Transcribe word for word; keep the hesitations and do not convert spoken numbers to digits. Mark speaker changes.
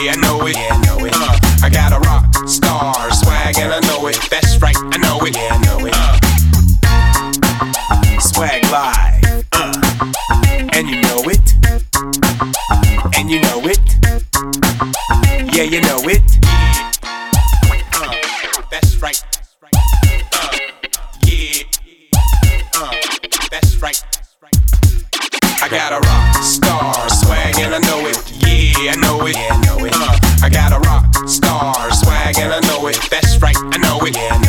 Speaker 1: Yeah, I know it. Yeah, I know it. Uh, I got a rock star swag and I know it. That's right, I know it. Yeah, I know it. Uh, swag live. Uh, and you know it. And you know it. Yeah, you know it. Uh, that's right. Uh, yeah. Uh, that's right. I got a rock star swag and I know it. Yeah, I know it. Yeah, I know it. Uh, I got a rock star swag and I know it. That's right, I know it. Yeah, I know it.